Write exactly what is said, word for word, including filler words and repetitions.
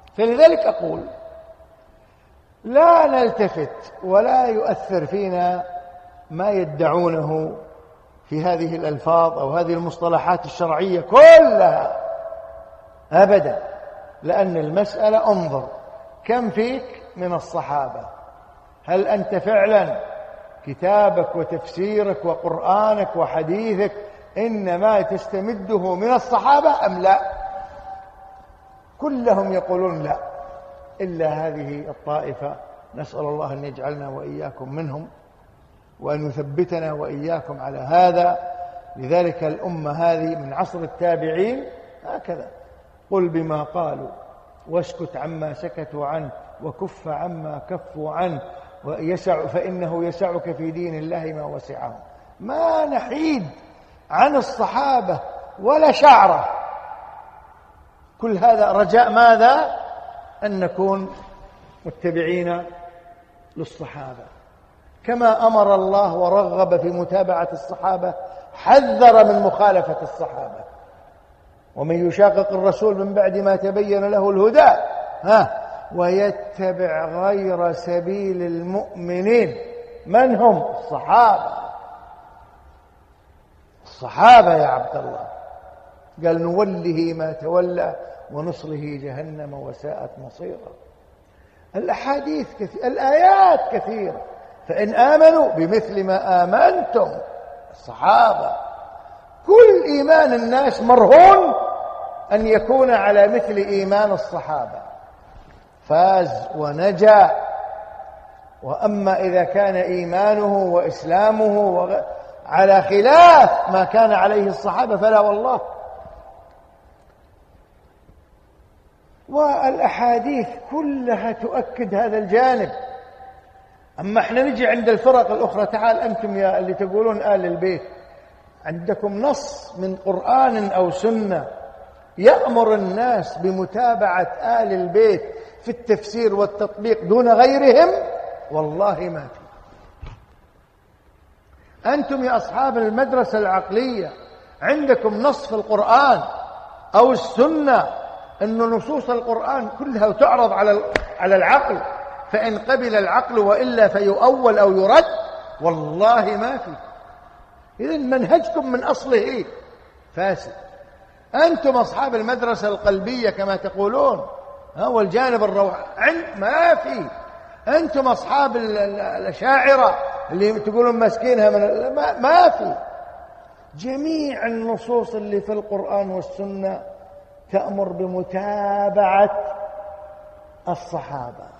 فلذلك أقول لا نلتفت ولا يؤثر فينا ما يدعونه في هذه الألفاظ أو هذه المصطلحات الشرعية كلها أبدا، لأن المسألة انظر كم فيك من الصحابة، هل أنت فعلا كتابك وتفسيرك وقرآنك وحديثك إنما تستمده من الصحابة أم لا؟ كلهم يقولون لا، إلا هذه الطائفة، نسأل الله أن يجعلنا وإياكم منهم وأن يثبتنا وإياكم على هذا. لذلك الأمة هذه من عصر التابعين هكذا، قل بما قالوا واسكت عما سكتوا عنه وكف عما كفوا عنه ويسع فإنه يسعك في دين الله ما وسعهم. ما نحيد عن الصحابة ولا شعرة. كل هذا رجاء ماذا؟ أن نكون متبعين للصحابة كما أمر الله ورغب في متابعة الصحابة، حذر من مخالفة الصحابة. ومن يشاقق الرسول من بعد ما تبين له الهدى ها ويتبع غير سبيل المؤمنين، من هم؟ الصحابة. الصحابة يا عبد الله، قال نوله ما تولى ونصله جهنم وساءت مصيرا. الأحاديث كثيرة، الآيات كثيرة، فإن آمنوا بمثل ما آمنتم الصحابة. كل إيمان الناس مرهون أن يكون على مثل إيمان الصحابة، فاز ونجا. وأما إذا كان إيمانه وإسلامه على خلاف ما كان عليه الصحابة فلا والله. والأحاديث كلها تؤكد هذا الجانب. أما احنا نجي عند الفرق الأخرى، تعال أنتم يا اللي تقولون آل البيت، عندكم نص من قرآن أو سنة يأمر الناس بمتابعة آل البيت في التفسير والتطبيق دون غيرهم؟ والله ما في. أنتم يا أصحاب المدرسة العقلية عندكم نص في القرآن أو السنة أن نصوص القرآن كلها تعرض على على العقل، فإن قبل العقل وإلا فيؤول أو يرد؟ والله ما في. إذن منهجكم من أصله فاسد. أنتم أصحاب المدرسة القلبية كما تقولون، هو الجانب الروحي عند ما في. أنتم أصحاب الأشاعرة اللي تقولون ماسكينها من ما, ما في. جميع النصوص اللي في القرآن والسنة تأمر بمتابعة الصحابة.